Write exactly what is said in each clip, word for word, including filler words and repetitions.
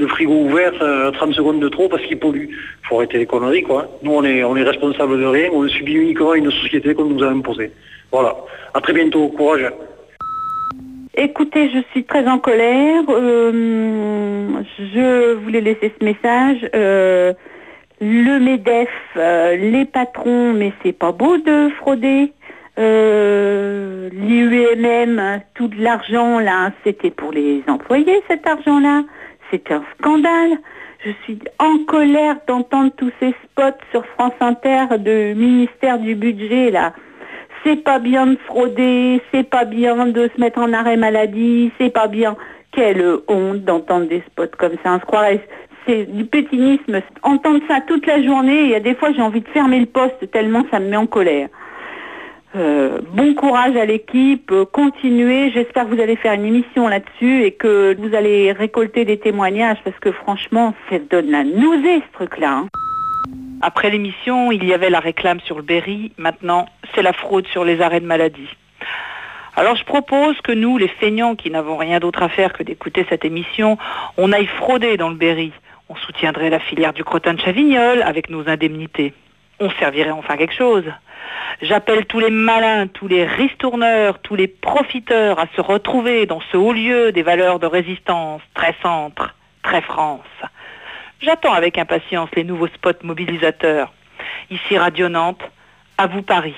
le frigo ouvert euh, trente secondes de trop parce qu'il pollue. Il faut arrêter les conneries, quoi. Nous, on est, on est responsable de rien, on subit uniquement une société qu'on nous a imposée. Voilà. À très bientôt, courage. Écoutez, je suis très en colère. Euh, je voulais laisser ce message. Euh, le MEDEF, euh, les patrons, mais c'est pas beau de frauder. Euh, L'I U M M, tout de l'argent là, c'était pour les employés cet argent-là. C'est un scandale. Je suis en colère d'entendre tous ces spots sur France Inter de ministère du budget là. C'est pas bien de frauder, c'est pas bien de se mettre en arrêt maladie, c'est pas bien. Quelle honte d'entendre des spots comme ça. On se croirait, c'est du pétinisme. Entendre ça toute la journée, il y a des fois j'ai envie de fermer le poste tellement ça me met en colère. Euh, bon courage à l'équipe, euh, continuez, j'espère que vous allez faire une émission là-dessus et que vous allez récolter des témoignages parce que franchement, ça donne la nausée ce truc-là. Hein. Après l'émission, il y avait la réclame sur le Berry, maintenant c'est la fraude sur les arrêts de maladie. Alors je propose que nous, les feignants qui n'avons rien d'autre à faire que d'écouter cette émission, on aille frauder dans le Berry. On soutiendrait la filière du crottin de Chavignol avec nos indemnités. On servirait enfin quelque chose. J'appelle tous les malins, tous les ristourneurs, tous les profiteurs à se retrouver dans ce haut lieu des valeurs de résistance, très centre, très France. J'attends avec impatience les nouveaux spots mobilisateurs. Ici Radio Nantes, à vous Paris.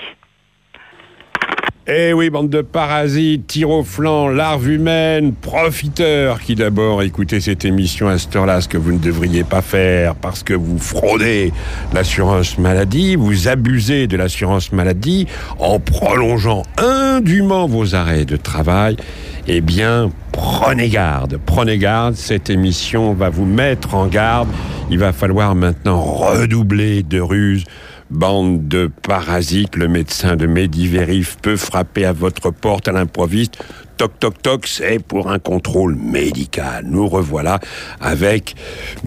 Eh oui, bande de parasites, tir au flanc, larves humaines, profiteurs qui d'abord écoutez cette émission à cette heure-là, ce que vous ne devriez pas faire parce que vous fraudez l'assurance maladie, vous abusez de l'assurance maladie en prolongeant indûment vos arrêts de travail. Eh bien, prenez garde, prenez garde, cette émission va vous mettre en garde. Il va falloir maintenant redoubler de ruses. Bande de parasites, le médecin de Medivérif peut frapper à votre porte à l'improviste. Toc, toc, toc, c'est pour un contrôle médical. Nous revoilà avec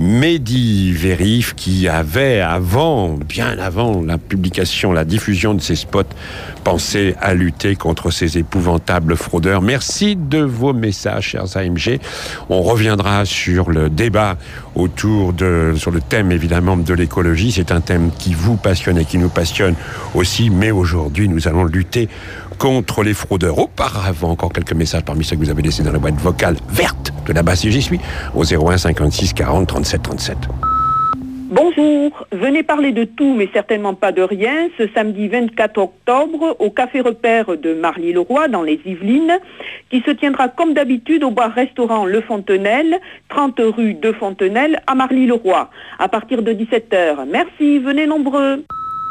Medivérif qui avait, avant, bien avant la publication, la diffusion de ces spots, pensé à lutter contre ces épouvantables fraudeurs. Merci de vos messages, chers A M G. On reviendra sur le débat autour de, sur le thème, évidemment, de l'écologie. C'est un thème qui vous passionne et qui nous passionne aussi. Mais aujourd'hui, nous allons lutter contre les fraudeurs. Auparavant, encore quelques messages parmi ceux que vous avez laissés dans la boîte vocale verte de la base et j'y suis au zéro un cinquante-six quarante trente-sept trente-sept. Bonjour, venez parler de tout mais certainement pas de rien ce samedi vingt-quatre octobre au Café Repère de Marly-le-Roi dans les Yvelines qui se tiendra comme d'habitude au bar-restaurant Le Fontenelle, trente rue de Fontenelle à Marly-le-Roi à partir de dix-sept heures. Merci, venez nombreux.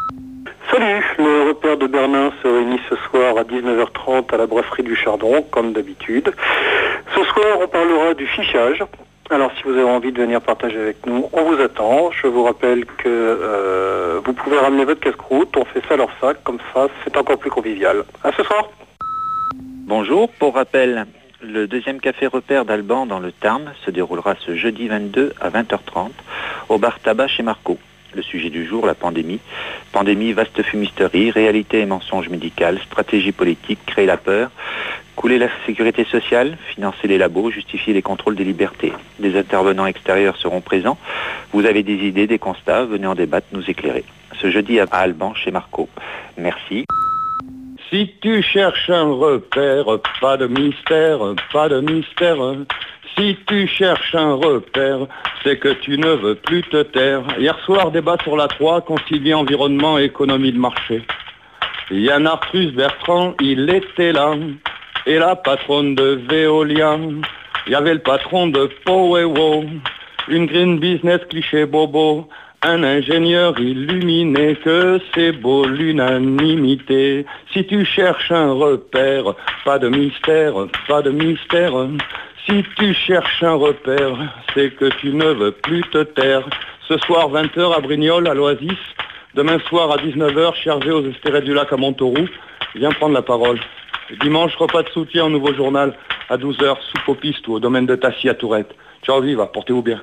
Salut, le repère de Bernin se réunit ce soir à dix-neuf heures trente à la brasserie du Chardon, comme d'habitude. Ce soir, on parlera du fichage. Alors, si vous avez envie de venir partager avec nous, on vous attend. Je vous rappelle que euh, vous pouvez ramener votre casse-croûte, on fait ça à leur sac, comme ça, c'est encore plus convivial. À ce soir. Bonjour, pour rappel, le deuxième café repère d'Alban dans le Tarn se déroulera ce jeudi vingt-deux à vingt heures trente au bar tabac chez Marco. Le sujet du jour, la pandémie. Pandémie, vaste fumisterie, réalité et mensonge médical, stratégie politique, créer la peur, couler la sécurité sociale, financer les labos, justifier les contrôles des libertés. Des intervenants extérieurs seront présents. Vous avez des idées, des constats, venez en débattre, nous éclairer. Ce jeudi à Alban chez Marco. Merci. Si tu cherches un repère, pas de mystère, pas de mystère. Si tu cherches un repère, c'est que tu ne veux plus te taire. Hier soir, débat sur la trois, concilier environnement et économie de marché. Yann Arthus Bertrand, il était là. Et la patronne de Veolia. Il y avait le patron de Poweo. Une green business cliché bobo. Un ingénieur illuminé, que c'est beau l'unanimité. Si tu cherches un repère, pas de mystère, pas de mystère. Si tu cherches un repère, c'est que tu ne veux plus te taire. Ce soir, vingt heures à Brignoles, à l'Oasis. Demain soir, à dix-neuf heures, Chergé aux Espérés du Lac à Montauroux. Viens prendre la parole. Dimanche, repas de soutien au Nouveau Journal, à douze heures, soupe aux pistes ou au domaine de Tassy à Tourette. Ciao, viva, portez-vous bien.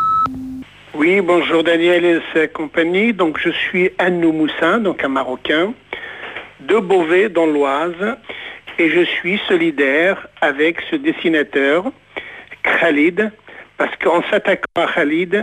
Oui, bonjour Daniel et sa compagnie. Donc je suis Annou Moussin, donc un Marocain, de Beauvais dans l'Oise, et je suis solidaire avec ce dessinateur, Khalid, Parce qu'en s'attaquant à Khalid,